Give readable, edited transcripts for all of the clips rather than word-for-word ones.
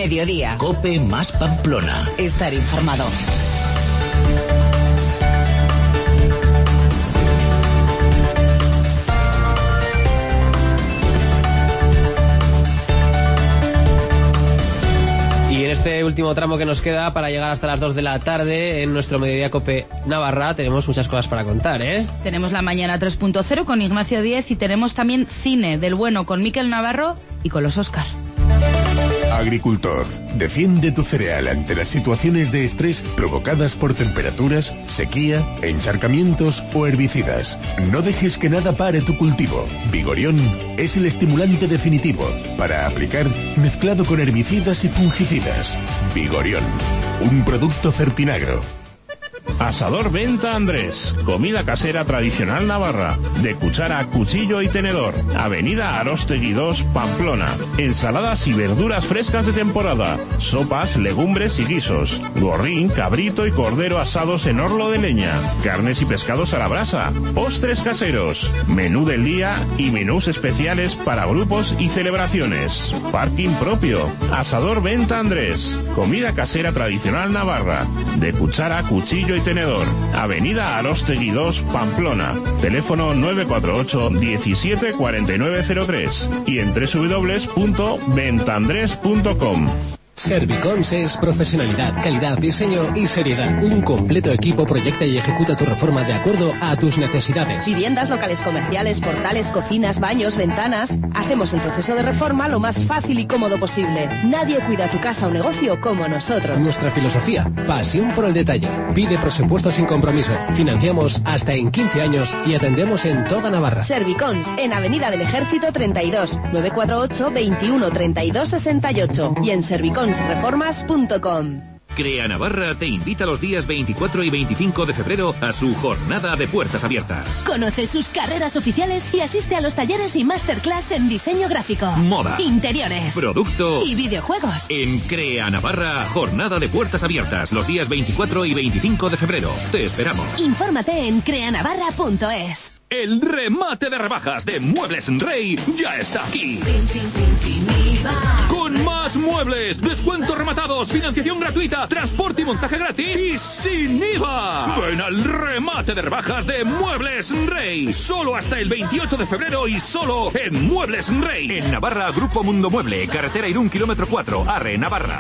Mediodía. COPE más Pamplona. Estar informado. Y en este último tramo que nos queda para llegar hasta las 2 de la tarde en nuestro Mediodía COPE Navarra tenemos muchas cosas para contar, ¿eh? Tenemos la mañana 3.0 con Ignacio Díez y tenemos también cine del bueno con Miquel Navarro y con los Óscar. Agricultor, defiende tu cereal ante las situaciones de estrés provocadas por temperaturas, sequía, encharcamientos o herbicidas. No dejes que nada pare tu cultivo. Vigorión es el estimulante definitivo para aplicar mezclado con herbicidas y fungicidas. Vigorión, un producto Fertinagro. Asador Venta Andrés, comida casera tradicional navarra, de cuchara, cuchillo y tenedor. Avenida Aróstegui 2, Pamplona. Ensaladas y verduras frescas de temporada, sopas, legumbres y guisos, gorrín, cabrito y cordero asados en horno de leña, carnes y pescados a la brasa, postres caseros, menú del día y menús especiales para grupos y celebraciones. Parking propio. Asador Venta Andrés, comida casera tradicional navarra, de cuchara, cuchillo y tenedor. Avenida Aróstegui 2, Pamplona. Teléfono 948 17 4903 y en www.ventandres.com. Servicons es profesionalidad, calidad, diseño y seriedad. Un completo equipo proyecta y ejecuta tu reforma de acuerdo a tus necesidades. Viviendas, locales comerciales, portales, cocinas, baños, ventanas. Hacemos el proceso de reforma lo más fácil y cómodo posible. Nadie cuida tu casa o negocio como nosotros. Nuestra filosofía, pasión por el detalle. Pide presupuesto sin compromiso. Financiamos hasta en 15 años y atendemos en toda Navarra. Servicons, en Avenida del Ejército 32, 948 21 32 68 y en serviconsreformas.com. Crea Navarra te invita los días 24 y 25 de febrero a su jornada de puertas abiertas. Conoce sus carreras oficiales y asiste a los talleres y masterclass en diseño gráfico, moda, interiores, producto y videojuegos. En Crea Navarra, jornada de puertas abiertas los días 24 y 25 de febrero. Te esperamos. Infórmate en creanavarra.es. El remate de rebajas de Muebles Rey ya está aquí. Sin IVA. Con más muebles, descuentos rematados, financiación gratuita, transporte y montaje gratis y sin IVA. Ven al remate de rebajas de Muebles Rey. Solo hasta el 28 de febrero y solo en Muebles Rey. En Navarra, Grupo Mundo Mueble, carretera Irún, kilómetro 4, Arre, Navarra.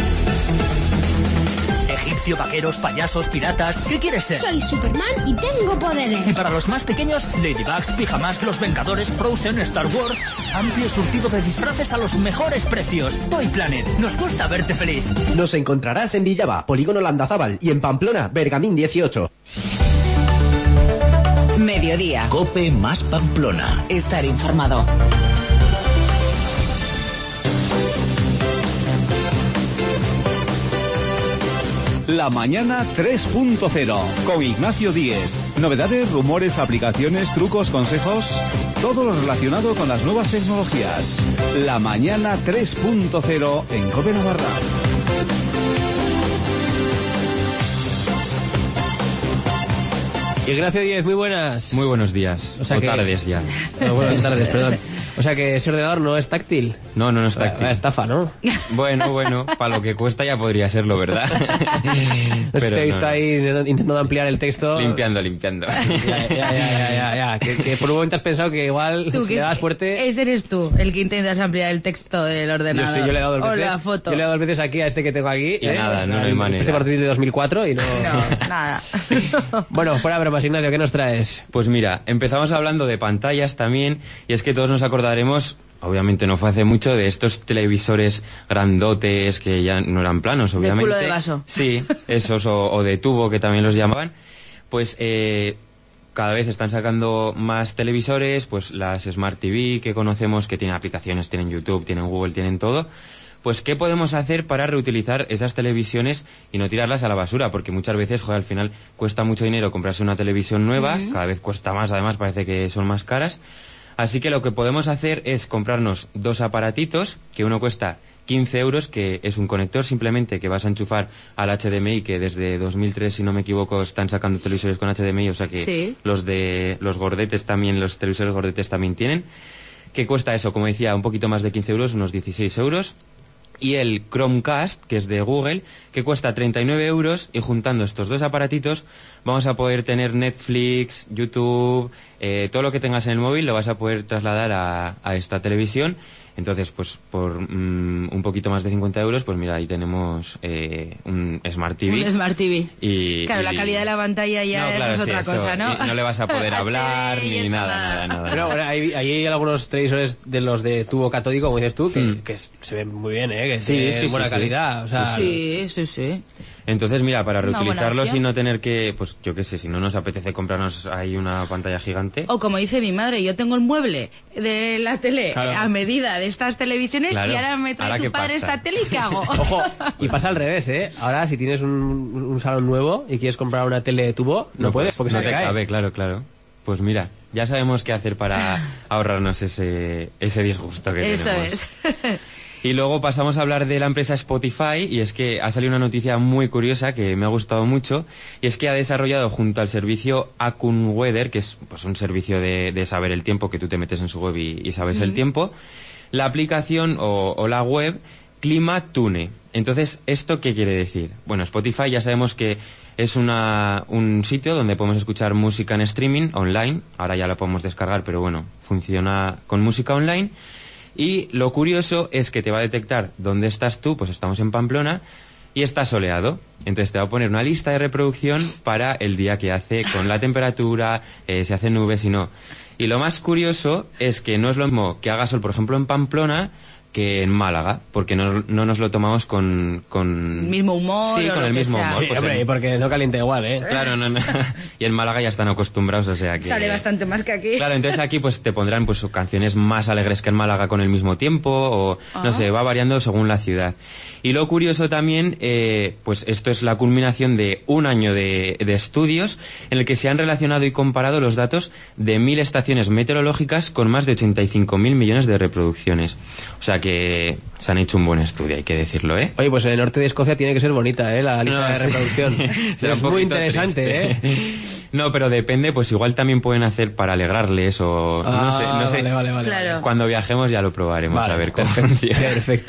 Egipcio, vaqueros, payasos, piratas... ¿Qué quieres ser? Soy Superman y tengo poderes. Y para los más pequeños, Ladybugs, Pijamas, Los Vengadores, Frozen, Star Wars... Amplio surtido de disfraces a los mejores precios. Toy Planet, nos gusta verte feliz. Nos encontrarás en Villaba, Polígono Landazábal y en Pamplona, Bergamín 18. Mediodía. COPE más Pamplona. Estar informado. La mañana 3.0 con Ignacio Díez. Novedades, rumores, aplicaciones, trucos, consejos, todo lo relacionado con las nuevas tecnologías. La mañana 3.0 en COPE Navarra. Ignacio Díez, muy buenas. Muy buenos días. O sea que... tardes ya. No, buenas tardes, perdón. O sea que ese ordenador no es táctil. No es táctil. Estafa, ¿no? Bueno, para lo que cuesta ya podría serlo, ¿verdad? Pero te he visto ahí intentando ampliar el texto. Limpiando. Ya. Que por un momento has pensado que igual tú, si le das fuerte... Ese eres tú, el que intentas ampliar el texto del ordenador. Yo le he dado 2 o veces. la foto. Yo le he dado 2 veces aquí a este que tengo aquí. Y nada, no hay manera. Este partido de 2004 y no... No, nada. Bueno, fuera bromas, Ignacio, ¿qué nos traes? Pues mira, empezamos hablando de pantallas también, y es que todos nos acordaremos, obviamente no fue hace mucho, de estos televisores grandotes que ya no eran planos, obviamente. De culo de vaso. Sí, esos, o de tubo, que también los llamaban. Pues cada vez están sacando más televisores, pues las Smart TV que conocemos, que tienen aplicaciones, tienen YouTube, tienen Google, tienen todo. Pues, ¿qué podemos hacer para reutilizar esas televisiones y no tirarlas a la basura? Porque muchas veces, al final cuesta mucho dinero comprarse una televisión nueva, cada vez cuesta más, además parece que son más caras. Así que lo que podemos hacer es comprarnos 2 aparatitos, que uno cuesta 15 euros, que es un conector simplemente que vas a enchufar al HDMI, que desde 2003, si no me equivoco, están sacando televisores con HDMI, o sea que sí. Los gordetes también, los televisores gordetes también tienen. Que cuesta eso, como decía, un poquito más de 15 euros, unos 16 euros. y el Chromecast, que es de Google, que cuesta 39 euros, y juntando estos dos aparatitos vamos a poder tener Netflix, YouTube, todo lo que tengas en el móvil lo vas a poder trasladar a esta televisión. Entonces, pues por un poquito más de 50 euros, pues mira, ahí tenemos un Smart TV. Un Smart TV. Y, claro, la calidad de la pantalla ya no, claro, es otra cosa, ¿no? Y no le vas a poder hablar ni nada. Pero bueno, hay algunos televisores de los de tubo catódico, como dices tú, que se ven muy bien, que tienen buena calidad. O sea, sí. Entonces, mira, para reutilizarlos y no tener que, pues yo qué sé, si no nos apetece comprarnos ahí una pantalla gigante. O como dice mi madre, yo tengo el mueble de la tele a medida de estas televisiones y ahora me trae tu padre esta tele y ¿qué hago? Ojo, y pasa al revés, ¿eh? Ahora, si tienes un salón nuevo y quieres comprar una tele de tubo, no puedes porque no se te cae. Cabe, claro. Pues mira, ya sabemos qué hacer para ahorrarnos ese disgusto que tenemos. Eso es. Y luego pasamos a hablar de la empresa Spotify, y es que ha salido una noticia muy curiosa que me ha gustado mucho, y es que ha desarrollado junto al servicio AccuWeather, que es pues un servicio de saber el tiempo, que tú te metes en su web y sabes el tiempo, la aplicación o la web ClimaTune. Entonces, ¿esto qué quiere decir? Bueno, Spotify ya sabemos que es un sitio donde podemos escuchar música en streaming online, ahora ya la podemos descargar, pero bueno, funciona con música online. Y lo curioso es que te va a detectar dónde estás tú, pues estamos en Pamplona, y está soleado. Entonces te va a poner una lista de reproducción para el día que hace, con la temperatura, si hace nubes y no. Y lo más curioso es que no es lo mismo que haga sol, por ejemplo, en Pamplona, que en Málaga, porque no nos lo tomamos con... mismo humor. Sí, con el mismo humor. Sí, pues hombre, porque no calienta igual, ¿eh? Claro, no. Y en Málaga ya están acostumbrados, o sea que... Sale bastante más que aquí. Claro, entonces aquí pues te pondrán pues canciones más alegres que en Málaga con el mismo tiempo, o no sé, va variando según la ciudad. Y lo curioso también, pues esto es la culminación de un año de estudios en el que se han relacionado y comparado los datos de 1.000 estaciones meteorológicas con más de 85.000 millones de reproducciones. O sea que se han hecho un buen estudio, hay que decirlo, ¿eh? Oye, pues en el norte de Escocia tiene que ser bonita, ¿eh? La lista de reproducción. Será es muy interesante, triste. ¿Eh? No, pero depende, pues igual también pueden hacer para alegrarles o no sé. Vale. Claro. Cuando viajemos ya lo probaremos, a ver cómo funciona. Perfecto.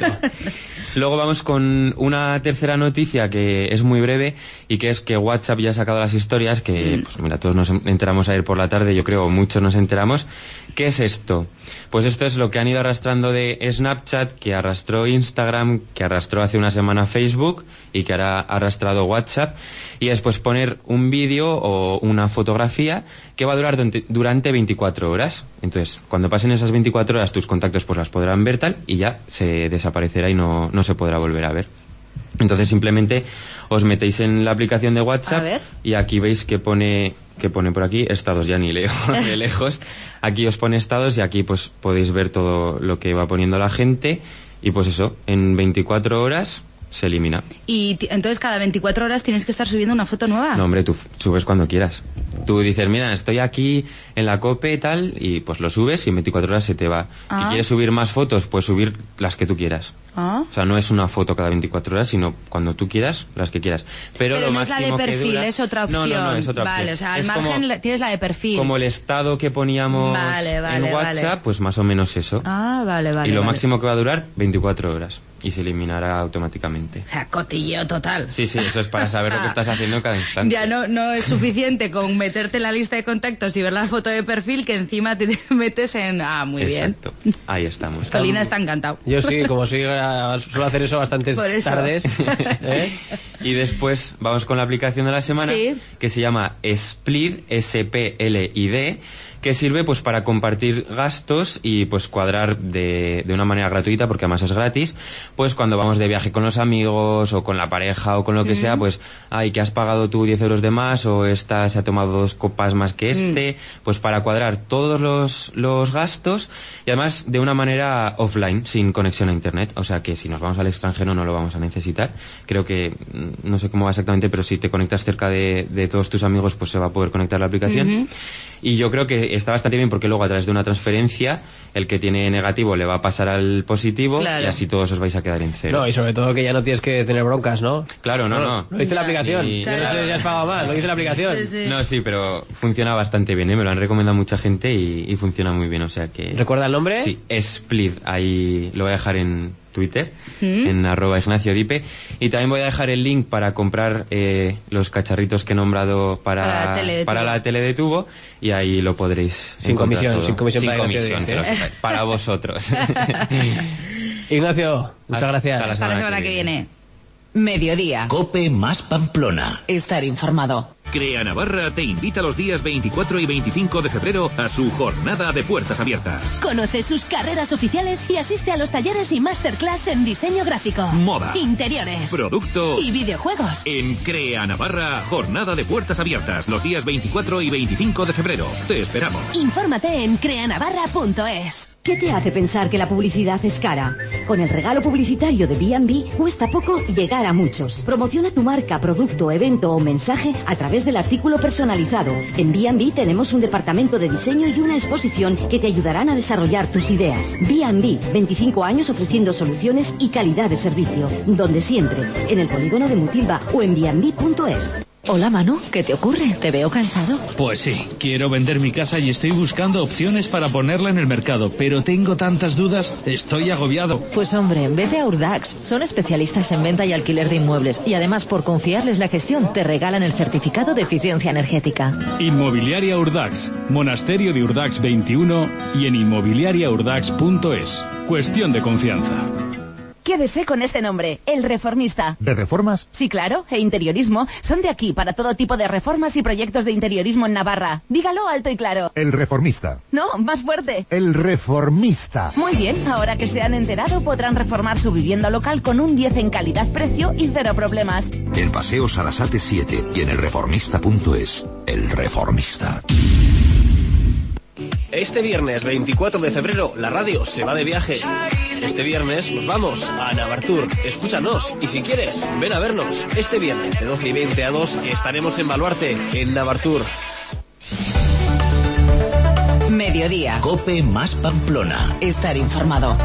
Luego vamos con una tercera noticia que es muy breve, y que es que WhatsApp ya ha sacado las historias, que pues mira, todos nos enteramos ayer por la tarde, yo creo muchos nos enteramos. ¿Qué es esto? Pues esto es lo que han ido arrastrando de Snapchat, que arrastró Instagram, que arrastró hace una semana Facebook y que ahora ha arrastrado WhatsApp, y es pues poner un vídeo o una fotografía que va a durar durante 24 horas. Entonces, cuando pasen esas 24 horas, tus contactos pues las podrán ver tal, y ya se desaparecerá y no se podrá volver a ver. Entonces simplemente os metéis en la aplicación de WhatsApp y aquí veis que pone por aquí estados, ya ni leo de lejos. Aquí os pone estados y aquí pues podéis ver todo lo que va poniendo la gente, y pues eso, en 24 horas se elimina. Y entonces cada 24 horas tienes que estar subiendo una foto nueva. No, hombre, tú subes cuando quieras. Tú dices, mira, estoy aquí en la COPE y tal, y pues lo subes y en 24 horas se te va. ¿Que quieres subir más fotos? Pues subir las que tú quieras. O sea, no es una foto cada 24 horas, sino cuando tú quieras, las que quieras. Pero lo no es la de perfil, que dura... es otra opción. No, es otra opción. Vale, o sea, al es margen tienes la de perfil. Como el estado que poníamos en WhatsApp, pues más o menos eso. Vale. Y lo máximo que va a durar, 24 horas. Y se eliminará automáticamente. Cotilleo total. Sí, eso es para saber lo que estás haciendo cada instante. Ya no es suficiente con meterte en la lista de contactos y ver la foto de perfil, que encima te metes en... muy Exacto. bien. Ahí estamos. Colina está encantado. Yo sí, como suelo hacer eso bastantes tardes. Y después vamos con la aplicación de la semana, que se llama Splid, S-P-L-I-D, que sirve pues para compartir gastos y pues cuadrar de una manera gratuita, porque además es gratis, pues cuando vamos de viaje con los amigos o con la pareja o con lo que sea, pues que has pagado tú 10 euros de más, o esta se ha tomado 2 copas más que pues para cuadrar todos los gastos, y además de una manera offline, sin conexión a internet. O sea que si nos vamos al extranjero no lo vamos a necesitar. Creo que, no sé cómo va exactamente, pero si te conectas cerca de todos tus amigos, pues se va a poder conectar la aplicación. Y yo creo que está bastante bien, porque luego a través de una transferencia el que tiene negativo le va a pasar al positivo, y así todos os vais a quedar en cero. No, y sobre todo que ya no tienes que tener broncas, ¿no? Claro, no. Lo dice la aplicación. Yo no sé si has pagado más, lo dice la aplicación. Sí. No, sí, pero funciona bastante bien, me lo han recomendado mucha gente y funciona muy bien, o sea que... ¿Recuerda el nombre? Sí, Split, ahí lo voy a dejar en Twitter, en @IgnacioDipe. Y también voy a dejar el link para comprar los cacharritos que he nombrado para la tele de tubo, y ahí lo podréis sin encontrar comisión, sin comisión, para vosotros. Ignacio, muchas gracias. Hasta la semana que viene. Mediodía. COPE más Pamplona. Estar informado. Crea Navarra te invita los días 24 y 25 de febrero a su jornada de puertas abiertas. Conoce sus carreras oficiales y asiste a los talleres y masterclass en diseño gráfico, moda, interiores, producto y videojuegos. En Crea Navarra, jornada de puertas abiertas los días 24 y 25 de febrero. Te esperamos. Infórmate en creanavarra.es. ¿Qué te hace pensar que la publicidad es cara? Con el regalo publicitario de B&B cuesta poco llegar a muchos. Promociona tu marca, producto, evento o mensaje a través del artículo personalizado. En B&B tenemos un departamento de diseño y una exposición que te ayudarán a desarrollar tus ideas. B&B, 25 años ofreciendo soluciones y calidad de servicio. Donde siempre, en el polígono de Mutilva o en B&B.es. Hola Manu, ¿qué te ocurre? ¿Te veo cansado? Pues sí, quiero vender mi casa y estoy buscando opciones para ponerla en el mercado, pero tengo tantas dudas, estoy agobiado. Pues hombre, vete a Urdax, son especialistas en venta y alquiler de inmuebles y además por confiarles la gestión te regalan el certificado de eficiencia energética. Inmobiliaria Urdax, Monasterio de Urdax 21 y en inmobiliariaurdax.es. Cuestión de confianza. Quédese con este nombre, El Reformista. ¿De reformas? Sí, claro, e interiorismo. Son de aquí para todo tipo de reformas y proyectos de interiorismo en Navarra. Dígalo alto y claro. El Reformista. No, más fuerte. El Reformista. Muy bien, ahora que se han enterado podrán reformar su vivienda local con un 10 en calidad-precio y cero problemas. En Paseo Sarasate 7 y en elreformista.es. El Reformista. Este viernes 24 de febrero la radio se va de viaje. Este viernes nos vamos a Navartur. Escúchanos y si quieres, ven a vernos. Este viernes de 12 y 20 a 2 estaremos en Baluarte, en Navartur. Mediodía. COPE más Pamplona. Estar informado.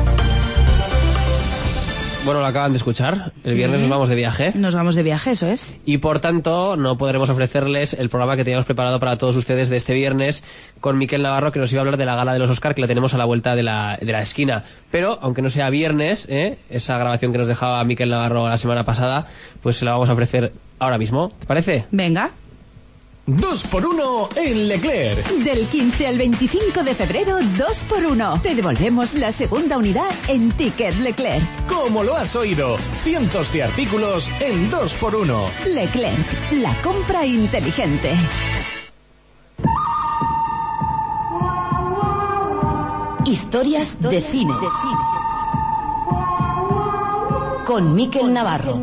Bueno, lo acaban de escuchar. El viernes nos vamos de viaje. Nos vamos de viaje, eso es. Y por tanto, no podremos ofrecerles el programa que teníamos preparado para todos ustedes de este viernes con Miquel Navarro, que nos iba a hablar de la gala de los Oscar, que la tenemos a la vuelta de la esquina. Pero, aunque no sea viernes, esa grabación que nos dejaba Miquel Navarro la semana pasada, pues se la vamos a ofrecer ahora mismo. ¿Te parece? Venga. 2x1 en Leclerc. Del 15 al 25 de febrero, 2x1. Te devolvemos la segunda unidad en Ticket Leclerc. Como lo has oído, cientos de artículos en 2x1. Leclerc, la compra inteligente. Historias de cine. Con Miquel Navarro.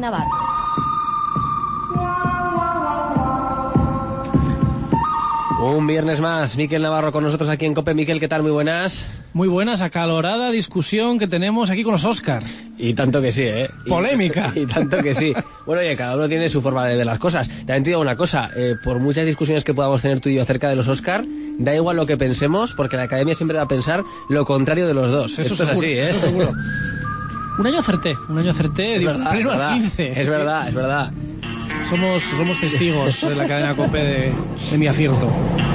Un viernes más, Miquel Navarro con nosotros aquí en COPE. Miquel, ¿qué tal? Muy buenas. Muy buenas, acalorada discusión que tenemos aquí con los Oscar. Y tanto que sí, ¿eh? Polémica. Y tanto que sí. Bueno, oye, cada uno tiene su forma de ver las cosas. También te digo una cosa, por muchas discusiones que podamos tener tú y yo acerca de los Oscar, da igual lo que pensemos, porque la Academia siempre va a pensar lo contrario de los dos. Eso Esto seguro, es así, ¿eh? Eso seguro. Un año acerté, es digo, verdad, pleno al 15. Es verdad. Somos testigos de la cadena COPE de mi acierto.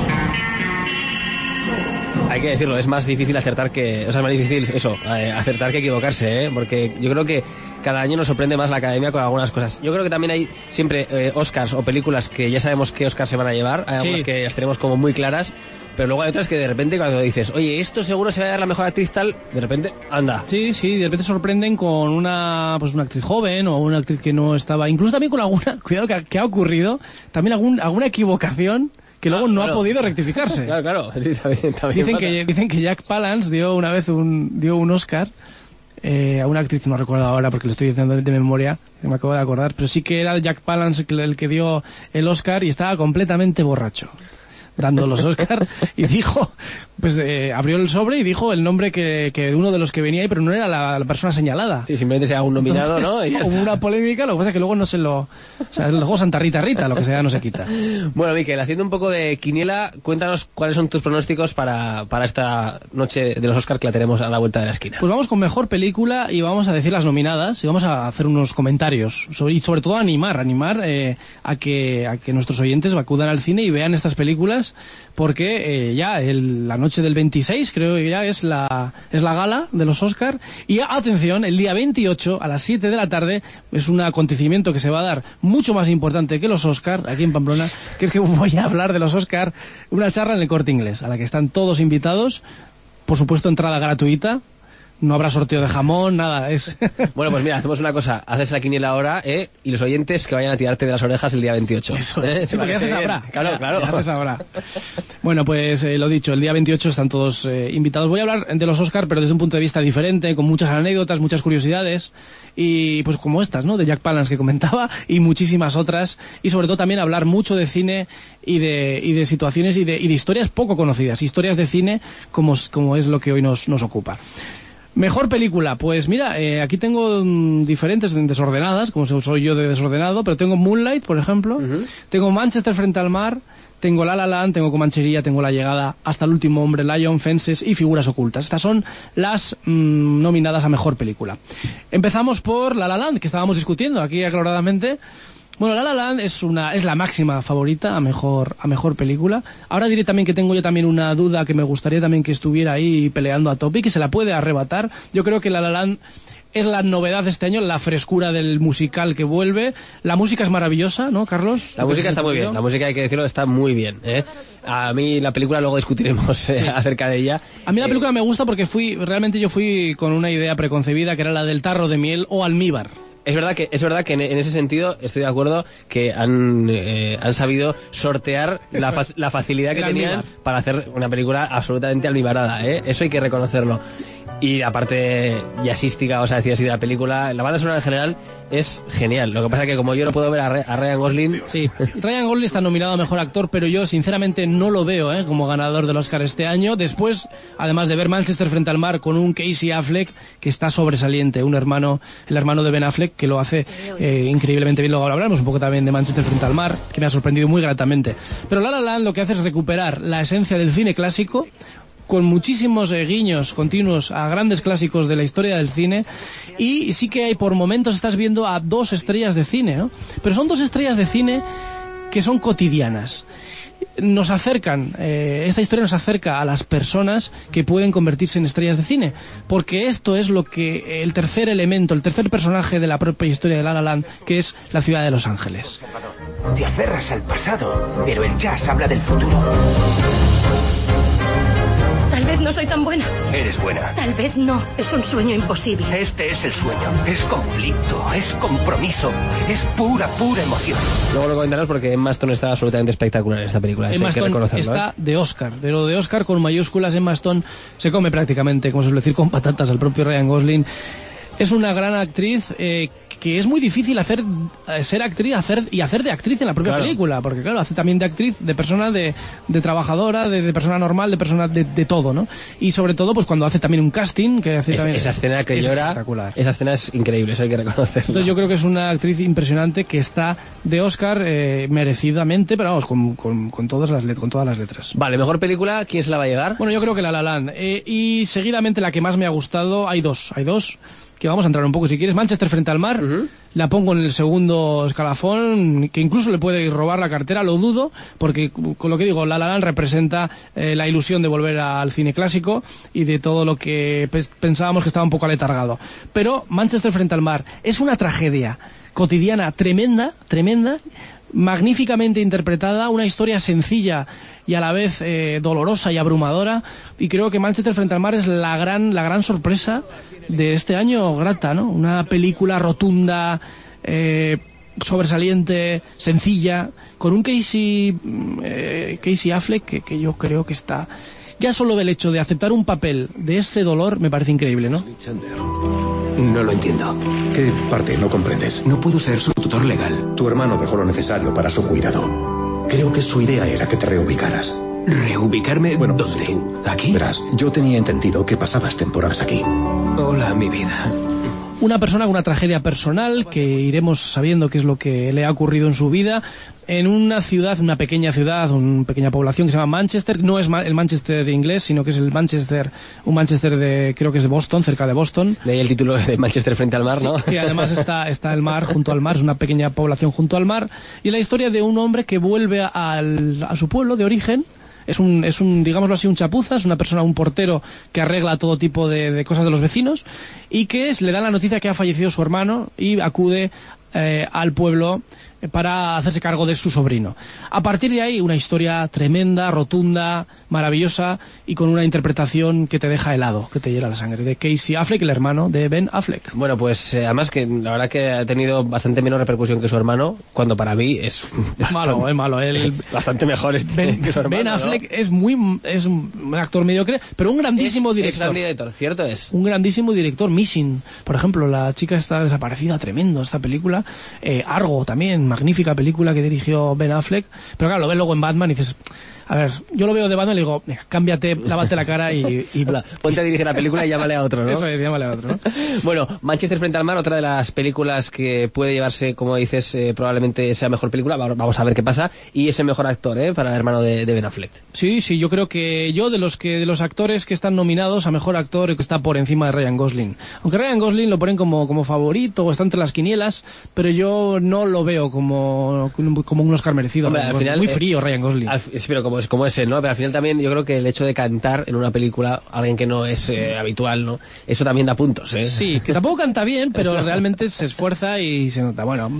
Hay que decirlo, es más difícil acertar que... O sea, es más difícil eso, acertar que equivocarse, ¿eh? Porque yo creo que cada año nos sorprende más la Academia con algunas cosas. Yo creo que también hay siempre Oscars o películas que ya sabemos qué Oscars se van a llevar. Hay algunas que las tenemos como muy claras, pero luego hay otras que de repente cuando dices, oye, esto seguro se va a dar la mejor actriz tal, de repente, anda. Sí, de repente sorprenden con una actriz joven o una actriz que no estaba... Incluso también con alguna... Cuidado que ha ocurrido, también alguna equivocación que luego no ha podido rectificarse. Claro. Sí, también dicen que Jack Palance dio una vez un Oscar a una actriz, no recuerdo ahora porque lo estoy diciendo de memoria, que me acabo de acordar, pero sí que era Jack Palance el que dio el Oscar y estaba completamente borracho dando los Oscar y dijo, pues abrió el sobre y dijo el nombre que de uno de los que venía ahí, pero no era la persona señalada. Sí, simplemente sea un nominado. Entonces, ¿no? Hubo una polémica, lo que pasa es que luego no se lo... O sea, el juego Santa Rita, lo que sea no se quita. Bueno, Miquel, haciendo un poco de quiniela, cuéntanos cuáles son tus pronósticos para esta noche de los Oscar que la tenemos a la vuelta de la esquina. Pues vamos con mejor película y vamos a decir las nominadas y vamos a hacer unos comentarios y sobre todo animar a que nuestros oyentes acudan al cine y vean estas películas películas, porque ya la noche del 26 creo que ya es la gala de los Oscar, y atención, el día 28 a las 7 de la tarde es un acontecimiento que se va a dar mucho más importante que los Oscar aquí en Pamplona, que es que voy a hablar de los Oscar, una charla en el Corte Inglés a la que están todos invitados, por supuesto entrada gratuita. No habrá sorteo de jamón, nada. Bueno, pues mira, hacemos una cosa. Haces la quiniela ahora, y los oyentes que vayan a tirarte de las orejas el día 28. Eso es. Sí, porque ya se sabrá. Claro. Ya se sabrá. Bueno, pues lo dicho, el día 28 están todos invitados. Voy a hablar de los Oscar, pero desde un punto de vista diferente, con muchas anécdotas, muchas curiosidades, y pues como estas, ¿no? De Jack Palance que comentaba, y muchísimas otras. Y sobre todo también hablar mucho de cine y de situaciones y de historias poco conocidas. Historias de cine como es lo que hoy nos ocupa. Mejor película, pues mira, aquí tengo diferentes desordenadas, como soy yo de desordenado, pero tengo Moonlight, por ejemplo, tengo Manchester frente al mar, tengo La La Land, tengo Comanchería, tengo La Llegada, Hasta el último hombre, Lion, Fences y Figuras ocultas. Estas son las nominadas a Mejor Película. Empezamos por La La Land, que estábamos discutiendo aquí acaloradamente. Bueno, La La Land es la máxima favorita a mejor película. Ahora diré también que tengo yo también una duda que me gustaría también que estuviera ahí peleando a tope y que se la puede arrebatar. Yo creo que La La Land es la novedad de este año, la frescura del musical que vuelve. La música es maravillosa, ¿no, Carlos? La música está muy bien, la música, hay que decirlo, está muy bien, ¿eh? A mí la película luego discutiremos acerca de ella. A mí la película me gusta porque realmente yo fui con una idea preconcebida que era la del tarro de miel o almíbar. Es verdad que en ese sentido estoy de acuerdo que han sabido sortear la facilidad que tenían para hacer una película absolutamente almibarada, ¿eh? Eso hay que reconocerlo. Y la parte jazzística, o sea, decir así, de la película, la banda sonora en general es genial. Lo que pasa es que como yo no puedo ver a Ryan Gosling... Sí, Ryan Gosling está nominado a Mejor Actor, pero yo sinceramente no lo veo como ganador del Oscar este año. Después, además de ver Manchester frente al mar con un Casey Affleck que está sobresaliente, el hermano de Ben Affleck, que lo hace increíblemente bien. Luego hablaremos un poco también de Manchester frente al mar, que me ha sorprendido muy gratamente. Pero La La Land lo que hace es recuperar la esencia del cine clásico, con muchísimos guiños continuos a grandes clásicos de la historia del cine, y sí que hay por momentos estás viendo a dos estrellas de cine, ¿no? Pero son dos estrellas de cine que son cotidianas. Nos acercan, esta historia nos acerca a las personas que pueden convertirse en estrellas de cine, porque esto es lo que el tercer elemento, el tercer personaje de la propia historia de La La Land, que es la ciudad de Los Ángeles. Te aferras al pasado, pero el jazz habla del futuro. Tal vez no soy tan buena. Eres buena. Tal vez no. Es un sueño imposible. Este es el sueño. Es conflicto, es compromiso, es pura emoción. Luego lo comentaremos porque Emma Stone está absolutamente espectacular en esta película. Emma Stone está de Oscar, pero de Oscar con mayúsculas. Emma Stone se come prácticamente, como se suele decir, con patatas al propio Ryan Gosling. Es una gran actriz que es muy difícil ser actriz y hacer de actriz en la propia película, porque claro, hace también de actriz, de persona, de trabajadora, de persona normal, de persona de todo, ¿no? Y sobre todo, pues cuando hace también un casting, que hace también... Esa escena que llora, espectacular. Esa escena es increíble, eso hay que reconocerlo. Entonces yo creo que es una actriz impresionante que está de Oscar merecidamente, pero vamos, con todas las letras. Vale, mejor película, ¿quién se la va a llevar? Bueno, yo creo que La La Land. Y seguidamente la que más me ha gustado, hay dos que vamos a entrar un poco si quieres. Manchester frente al mar, la pongo en el segundo escalafón, que incluso le puede robar la cartera, lo dudo, porque con lo que digo, La La Land representa la ilusión de volver al cine clásico y de todo lo que pensábamos que estaba un poco aletargado. Pero Manchester frente al mar es una tragedia cotidiana tremenda, magníficamente interpretada, una historia sencilla y a la vez dolorosa y abrumadora, y creo que Manchester frente al mar es la gran sorpresa de este año grata, ¿no? Una película rotunda, sobresaliente, sencilla, con un Casey Affleck que yo creo que está... Ya solo el hecho de aceptar un papel de ese dolor me parece increíble, ¿no? No lo entiendo. ¿Qué parte no comprendes? No puedo ser su tutor legal. Tu hermano dejó lo necesario para su cuidado. Creo que su idea era que te reubicaras. ¿Reubicarme? Bueno, ¿dónde? ¿Aquí? Verás, yo tenía entendido que pasabas temporadas aquí. Hola, mi vida. Una persona con una tragedia personal que iremos sabiendo qué es lo que le ha ocurrido en su vida, en una ciudad, una pequeña ciudad, una pequeña población que se llama Manchester. No es el Manchester inglés, sino que es un Manchester creo que es de Boston, cerca de Boston. De ahí el título de Manchester frente al mar, ¿no? Sí, que además está el mar, junto al mar, es una pequeña población junto al mar. Y la historia de un hombre que vuelve a su pueblo de origen, Es un, digámoslo así, un chapuzas, una persona, un portero que arregla todo tipo de cosas de los vecinos y que le dan la noticia que ha fallecido su hermano y acude al pueblo para hacerse cargo de su sobrino. A partir de ahí, una historia tremenda, rotunda, maravillosa y con una interpretación que te deja helado, que te hiela la sangre, de Casey Affleck, el hermano de Ben Affleck. Bueno, pues además que la verdad que ha tenido bastante menos repercusión que su hermano, cuando para mí es malo. Bastante mejor que su hermano. Ben Affleck, ¿no? es un actor mediocre, pero un grandísimo director. Es gran director, cierto es. Un grandísimo director. Missing, por ejemplo, la chica está desaparecida, tremendo esta película. Argo también, magnífica película que dirigió Ben Affleck, pero claro, lo ves luego en Batman y dices, a ver, yo lo veo de Batman y le digo, cámbiate, lávate la cara y ponte a dirigir la película y llámale a otro, ¿no? Eso es, llámale a otro, ¿no? Bueno, Manchester frente al mar, otra de las películas que puede llevarse, como dices, probablemente sea mejor película, vamos a ver qué pasa, y es el mejor actor, para el hermano de Ben Affleck. Sí, yo creo que de los actores que están nominados a mejor actor está por encima de Ryan Gosling. Aunque Ryan Gosling lo ponen como favorito o está entre las quinielas, pero yo no lo veo como un Oscar merecido. Hombre, al final, muy frío Ryan Gosling. Pero como es él, ¿no? Pero al final también yo creo que el hecho de cantar en una película alguien que no es habitual, ¿no? Eso también da puntos, Sí, que tampoco canta bien, pero realmente se esfuerza y se nota. Bueno,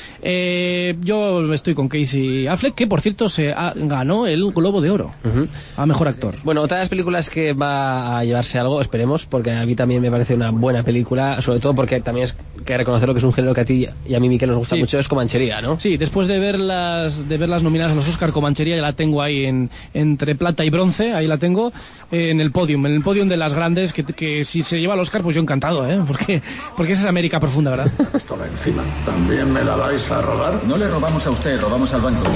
yo estoy con Casey Affleck, que por cierto ganó el Globo de Oro a mejor actor. Bueno, otra de las películas que va a llevarse algo, esperemos, porque a mí también me parece una buena película, sobre todo porque también es que reconocerlo que es un género que a ti y a mí, Miquel, nos gusta mucho, es Comanchería, ¿no? Sí, después de verlas nominadas a los Oscar, Comanchería ya la tengo ahí entre plata y bronce, ahí la tengo en el podium de las grandes, que si se lleva el Oscar, pues yo encantado, porque esa es América profunda, ¿verdad? Toma encima. ¿También me la vais a robar? No le robamos a usted, robamos al banco.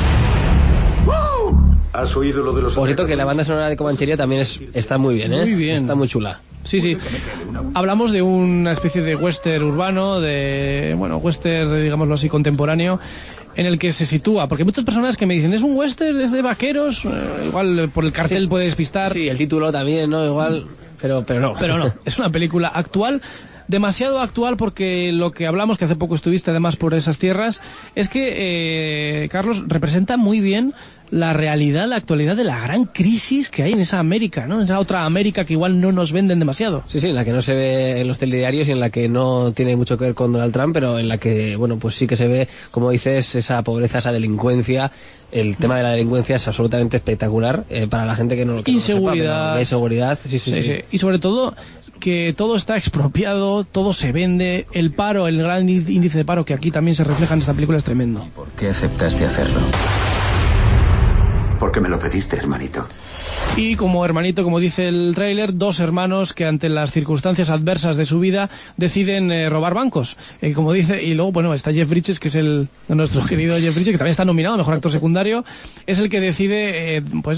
¿Has oído lo de los... Por cierto, que la banda sonora de Comanchería también está muy bien, Muy bien. Está muy chula. Sí. Hablamos de una especie de western urbano, western, digámoslo así, contemporáneo, en el que se sitúa, porque muchas personas que me dicen, ¿es un western, es de vaqueros? Igual por el cartel puede despistar. Sí, el título también, ¿no? Igual, pero no. Pero no, es una película actual, demasiado actual, porque lo que hablamos, que hace poco estuviste además por esas tierras, es que Carlos representa muy bien la realidad, la actualidad de la gran crisis que hay en esa América, ¿no? En esa otra América que igual no nos venden demasiado. Sí, en la que no se ve en los telediarios y en la que no tiene mucho que ver con Donald Trump, pero en la que, pues sí que se ve, como dices, esa pobreza, esa delincuencia. El tema de la delincuencia es absolutamente espectacular para la gente que no lo conoce. Inseguridad. Inseguridad, sí. Y sobre todo que todo está expropiado, todo se vende, el paro, el gran índice de paro que aquí también se refleja en esta película es tremendo. ¿Por qué aceptaste hacerlo? Porque me lo pediste, hermanito. Y como hermanito, como dice el tráiler, dos hermanos que ante las circunstancias adversas de su vida deciden robar bancos. Como dice, y luego, está Jeff Bridges, que es nuestro querido Jeff Bridges, que también está nominado a Mejor Actor Secundario, es el que decide,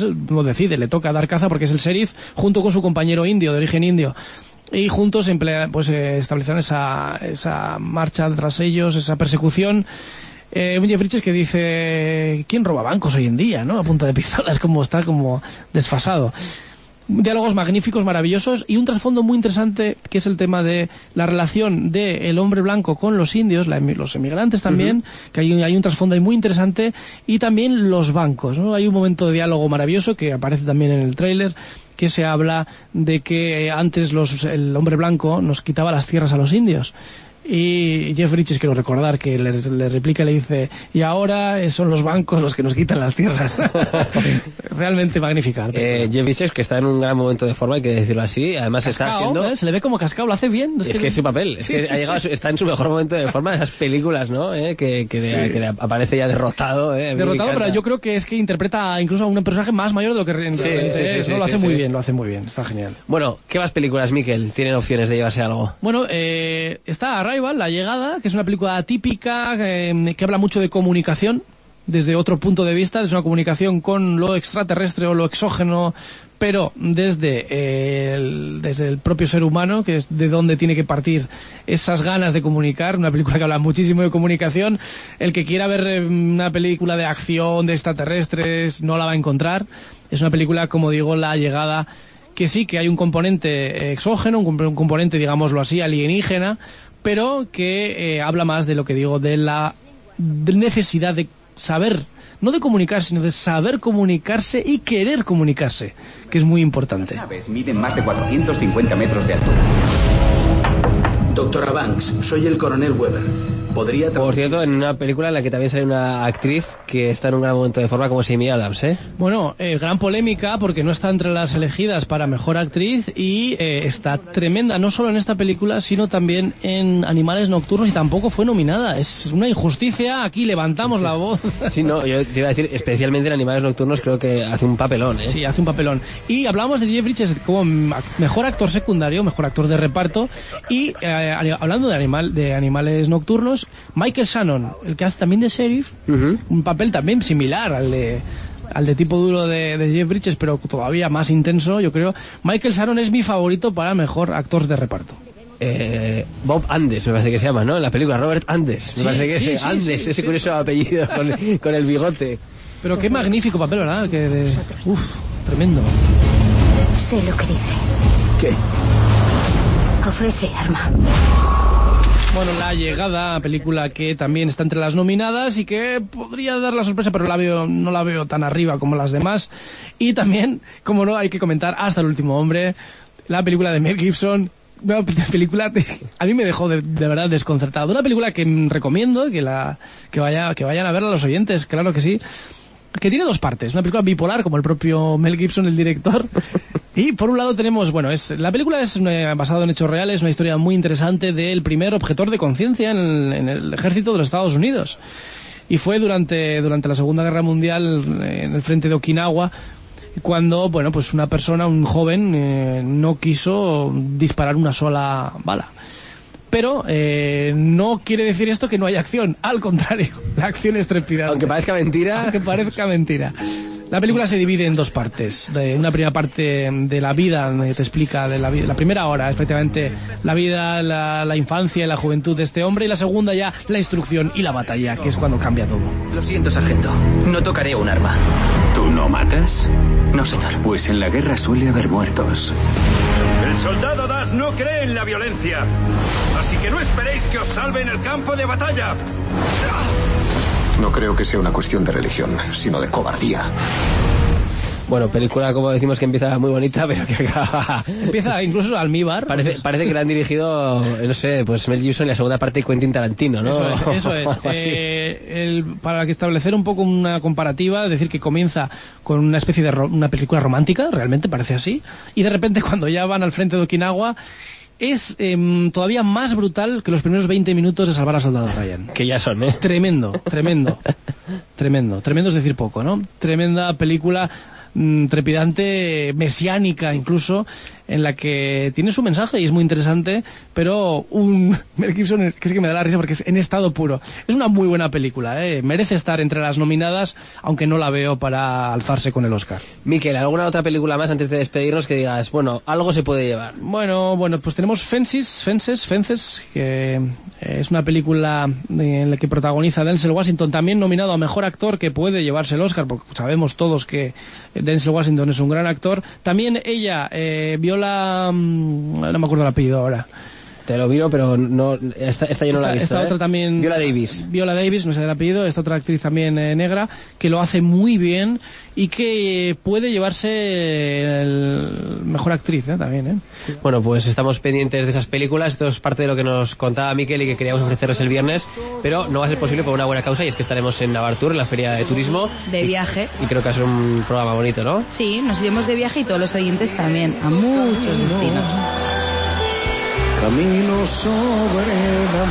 le toca dar caza porque es el sheriff, junto con su compañero indio, de origen indio. Y juntos establecieron esa marcha tras ellos, esa persecución. Un Jeff Bridges que dice, ¿quién roba bancos hoy en día, no? A punta de pistolas, está como desfasado. Diálogos magníficos, maravillosos, y un trasfondo muy interesante, que es el tema de la relación del hombre blanco con los indios, los emigrantes también, que hay un trasfondo ahí muy interesante, y también los bancos, ¿no? Hay un momento de diálogo maravilloso que aparece también en el tráiler, que se habla de que antes el hombre blanco nos quitaba las tierras a los indios. Y Jeff Bridges, quiero recordar, que le replica y le dice, y ahora son los bancos los que nos quitan las tierras. Realmente magnífica. Jeff Bridges, que está en un gran momento de forma, hay que decirlo así. Además cascao, está haciendo... Se le ve como cascado, lo hace bien. Es que es su papel. Ha llegado, está en su mejor momento de forma de esas películas, ¿no? Que le aparece ya derrotado. Derrotado, pero yo creo que es que interpreta incluso a un personaje más mayor de lo que realmente es. Lo hace muy bien, está genial. Bueno, ¿qué más películas, Miquel, tienen opciones de llevarse algo? Bueno, está Arrival, La Llegada, que es una película típica que habla mucho de comunicación desde otro punto de vista, es una comunicación con lo extraterrestre o lo exógeno, pero desde el propio ser humano, que es de donde tiene que partir esas ganas de comunicar. Una película que habla muchísimo de comunicación. El que quiera ver una película de acción, de extraterrestres, no la va a encontrar. Es una película, como digo, La Llegada, que sí que hay un componente exógeno, un componente, digámoslo así, alienígena, pero que habla más de lo que digo, de la necesidad de saber no de comunicarse, sino de saber comunicarse y querer comunicarse, que es muy importante. Las naves miden más de 450 metros de altura. Doctora Banks, soy el coronel Weber. ¿Podría Por cierto, en una película en la que también sale una actriz que está en un gran momento de forma como Amy Adams, ¿eh? Bueno, gran polémica porque no está entre las elegidas para mejor actriz y está tremenda, no solo en esta película, sino también en Animales Nocturnos, y tampoco fue nominada. Es una injusticia, aquí levantamos la voz. Sí, no, yo te iba a decir, especialmente en Animales Nocturnos creo que hace un papelón, ¿eh? Sí, hace un papelón. Y hablamos de Jeff Bridges como mejor actor secundario, mejor actor de reparto, y hablando de Animales Nocturnos, Michael Shannon, el que hace también de sheriff, un papel también similar al de tipo duro de Jeff Bridges, pero todavía más intenso, yo creo. Michael Shannon es mi favorito para mejor actor de reparto. Bob Andes, me parece que se llama, ¿no? En la película, Robert Andes, me parece que es Andes, sí. Ese curioso apellido con el bigote. Pero qué magnífico papel, ¿verdad? Tremendo. Sé lo que dice. ¿Qué? Ofrece arma. Bueno, La Llegada, película que también está entre las nominadas y que podría dar la sorpresa, pero no la veo tan arriba como las demás. Y también, como no, hay que comentar Hasta el último hombre, la película de Mel Gibson. Una película a mí me dejó de verdad desconcertado. Una película que recomiendo que vayan a verla los oyentes, claro que sí. Que tiene dos partes, una película bipolar, como el propio Mel Gibson, el director. Y por un lado tenemos, la película es basada en hechos reales, una historia muy interesante del primer objetor de conciencia en el ejército de los Estados Unidos. Y fue durante la Segunda Guerra Mundial, en el frente de Okinawa, cuando, una persona, un joven, no quiso disparar una sola bala. Pero no quiere decir esto que no haya acción, al contrario, la acción es trepidante. Aunque parezca mentira. La película se divide en dos partes. Una primera parte de la vida, te explica de la vida. La primera hora es prácticamente la vida, la infancia y la juventud de este hombre, y la segunda ya la instrucción y la batalla, que es cuando cambia todo. Lo siento, sargento, no tocaré un arma. ¿Tú no matas? No, señor. Pues en la guerra suele haber muertos. El soldado Das no cree en la violencia, así que no esperéis que os salve en el campo de batalla. No creo que sea una cuestión de religión, sino de cobardía. Bueno, película, como decimos, que empieza muy bonita, pero que acaba... Empieza incluso almíbar. Parece que la han dirigido, no sé, pues Mel Gibson y la segunda parte de Quentin Tarantino, ¿no? Eso es. Para establecer un poco una comparativa, decir que comienza con una especie de una película romántica, realmente parece así, y de repente cuando ya van al frente de Okinawa... es todavía más brutal que los primeros 20 minutos de Salvar al Soldado Ryan. Que ya son, ¿eh? Tremendo es decir poco, ¿no? Tremenda película, trepidante, mesiánica incluso, en la que tiene su mensaje y es muy interesante, pero un Mel Gibson que es que me da la risa porque es en estado puro. Es una muy buena película, merece estar entre las nominadas, aunque no la veo para alzarse con el Oscar. Miquel, ¿alguna otra película más antes de despedirnos que digas, algo se puede llevar? Bueno, pues tenemos Fences, que es una película en la que protagoniza Denzel Washington, también nominado a Mejor Actor, que puede llevarse el Oscar, porque sabemos todos que Denzel Washington es un gran actor. También ella, no me acuerdo el apellido ahora. Te lo miro, pero no, esta yo no la he visto. Esta otra también... Viola Davis, no sé el apellido, esta otra actriz también negra, que lo hace muy bien y que puede llevarse el mejor actriz también. Bueno, pues estamos pendientes de esas películas. Esto es parte de lo que nos contaba Miquel y que queríamos ofrecerles el viernes, pero no va a ser posible por una buena causa, y es que estaremos en Navartur, en la Feria de Turismo. De viaje. Y creo que va a ser un programa bonito, ¿no? Sí, nos iremos de viaje y todos los oyentes también, a muchos destinos. Camino sobre la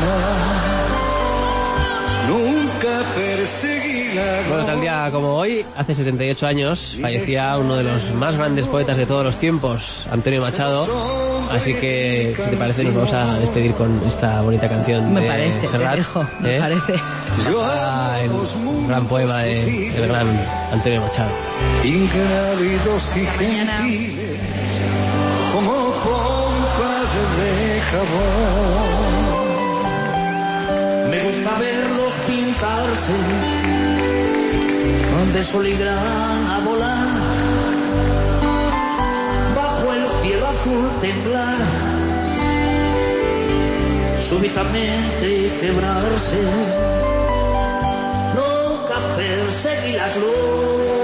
mar, nunca perseguí la... Bueno, tal día como hoy, hace 78 años, fallecía uno de los más grandes poetas de todos los tiempos, Antonio Machado. Así que, ¿qué te parece? Nos vamos a despedir con esta bonita canción de Serrat. Me parece. El gran poema del gran Antonio Machado. Ingrávidos y gentiles, como pompas de jabón. Me gusta verlos pintarse de sol y grana volar, bajo el cielo azul temblar, súbitamente quebrarse. Nunca perseguí la gloria.